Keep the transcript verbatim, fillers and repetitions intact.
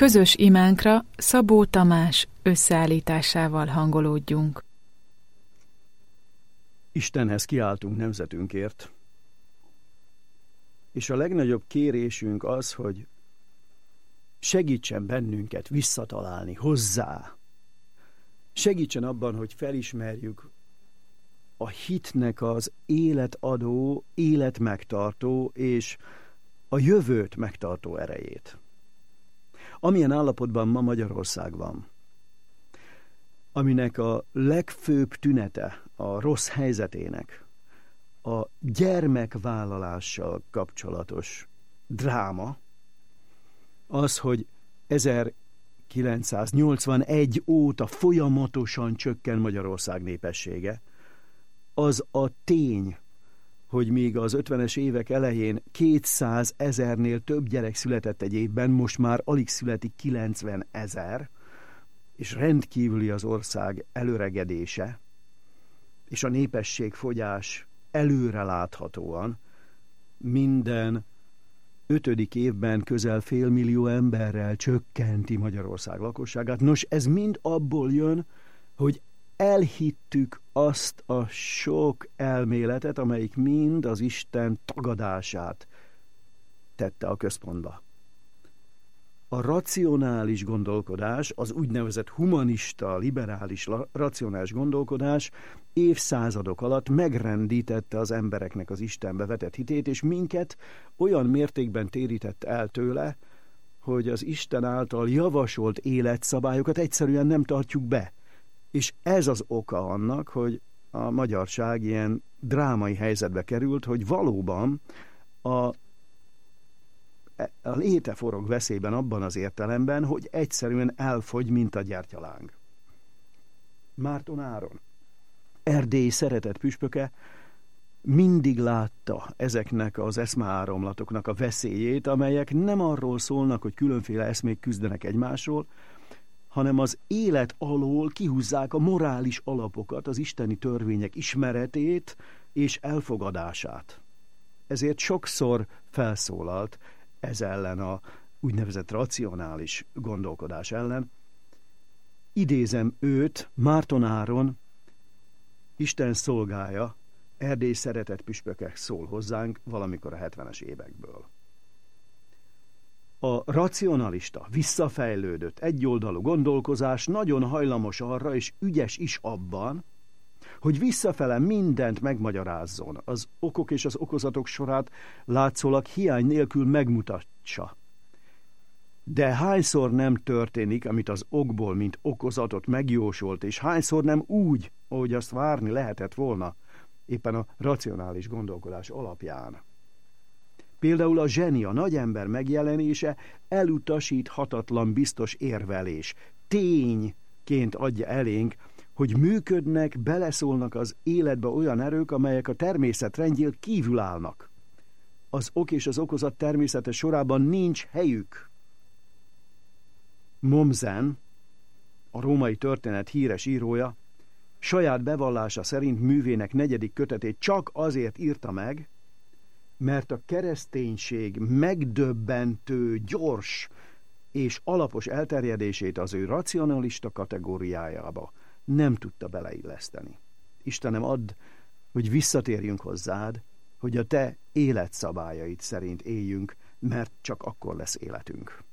Közös imánkra Szabó Tamás összeállításával hangolódjunk. Istenhez kiáltunk nemzetünkért, és a legnagyobb kérésünk az, hogy segítsen bennünket visszatalálni hozzá. Segítsen abban, hogy felismerjük a hitnek az életadó, életmegtartó és a jövőt megtartó erejét. Amilyen állapotban ma Magyarország van, aminek a legfőbb tünete a rossz helyzetének a gyermekvállalással kapcsolatos dráma, az, hogy ezerkilencszáznyolcvanegy óta folyamatosan csökken Magyarország népessége, az a tény, hogy míg az ötvenes évek elején kétszázezernél több gyerek született egy évben, most már alig születik kilencvenezer, és rendkívüli az ország előregedése, és a népességfogyás előreláthatóan minden ötödik évben közel félmillió emberrel csökkenti Magyarország lakosságát. Nos, ez mind abból jön, hogy elhittük azt a sok elméletet, amelyik mind az Isten tagadását tette a központba. A racionális gondolkodás, az úgynevezett humanista, liberális, racionális gondolkodás évszázadok alatt megrendítette az embereknek az Istenbe vetett hitét, és minket olyan mértékben térített el tőle, hogy az Isten által javasolt életszabályokat egyszerűen nem tartjuk be. És ez az oka annak, hogy a magyarság ilyen drámai helyzetbe került, hogy valóban a A léte forog veszélyben abban az értelemben, hogy egyszerűen elfogy, mint a gyertyaláng. Márton Áron, Erdély szeretett püspöke, mindig látta ezeknek az eszmeáramlatoknak a veszélyét, amelyek nem arról szólnak, hogy különféle eszmék küzdenek egymásról, hanem az élet alól kihúzzák a morális alapokat, az isteni törvények ismeretét és elfogadását. Ezért sokszor felszólalt ez ellen a úgynevezett racionális gondolkodás ellen. Idézem őt, Márton Áron, Isten szolgája, Erdély szeretett püspöke szól hozzánk valamikor a hetvenes évekből. A racionalista, visszafejlődött, egyoldalú gondolkozás nagyon hajlamos arra, és ügyes is abban, hogy visszafele mindent megmagyarázzon, az okok és az okozatok sorát látszólag hiány nélkül megmutatsa. De hányszor nem történik, amit az okból, mint okozatot megjósolt, és hányszor nem úgy, ahogy azt várni lehetett volna, éppen a racionális gondolkodás alapján. Például a zseni, a nagyember megjelenése elutasíthatatlan biztos érvelés, tényként adja elénk, hogy működnek, beleszólnak az életbe olyan erők, amelyek a természet rendjén kívül állnak. Az ok és az okozat természetes sorában nincs helyük. Mommsen, a római történet híres írója, saját bevallása szerint művének negyedik kötetét csak azért írta meg, mert a kereszténység megdöbbentő, gyors és alapos elterjedését az ő racionalista kategóriájába nem tudta beleilleszteni. Istenem, add, hogy visszatérjünk hozzád, hogy a te életszabályaid szerint éljünk, mert csak akkor lesz életünk.